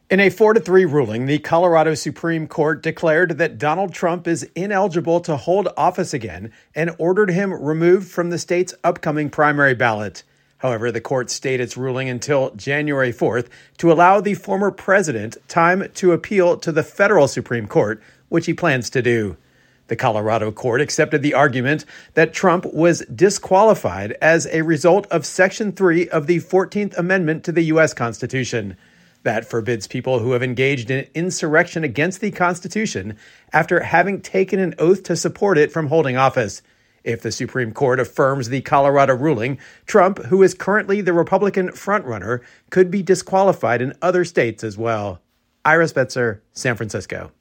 In a 4-3 ruling, the Colorado Supreme Court declared that Donald Trump is ineligible to hold office again and ordered him removed from the state's upcoming primary ballot. However, the court stayed its ruling until January 4th to allow the former president time to appeal to the federal Supreme Court, which he plans to do. The Colorado court accepted the argument that Trump was disqualified as a result of Section 3 of the 14th Amendment to the U.S. Constitution. That forbids people who have engaged in insurrection against the Constitution after having taken an oath to support it from holding office. If the Supreme Court affirms the Colorado ruling, Trump, who is currently the Republican frontrunner, could be disqualified in other states as well. Ira Spitzer, San Francisco.